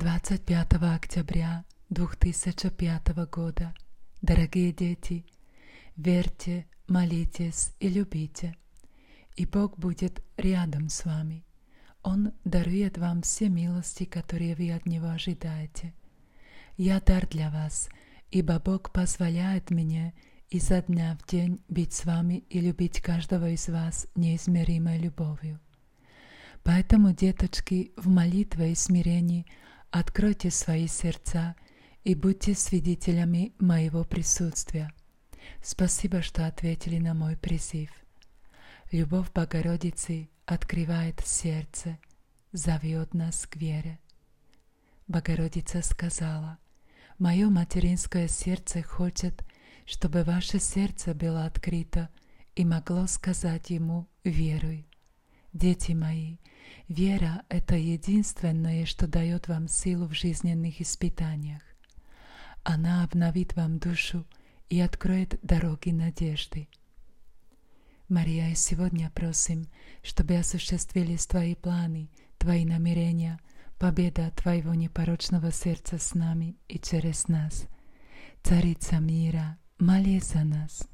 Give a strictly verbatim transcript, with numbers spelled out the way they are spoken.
двадцать пятого октября две тысячи пятого года. Дорогие дети, верьте, молитесь и любите, и Бог будет рядом с вами. Он дарует вам все милости, которые вы от Него ожидаете. Я дар для вас, ибо Бог позволяет мне изо дня в день быть с вами и любить каждого из вас неизмеримой любовью. Поэтому, деточки, в молитве и смирении откройте свои сердца и будьте свидетелями моего присутствия. Спасибо, что ответили на мой призыв. Любовь Богородицы открывает сердце, зовет нас к вере. Богородица сказала: «Мое материнское сердце хочет, чтобы ваше сердце было открыто и могло сказать ему: веруй». Дети мои, вера – это единственное, что дает вам силу в жизненных испытаниях. Она обновит вам душу и откроет дороги надежды. Мария, и сегодня просим, чтобы осуществились Твои планы, Твои намерения, победа Твоего непорочного сердца с нами и через нас. Царица мира, молись за нас.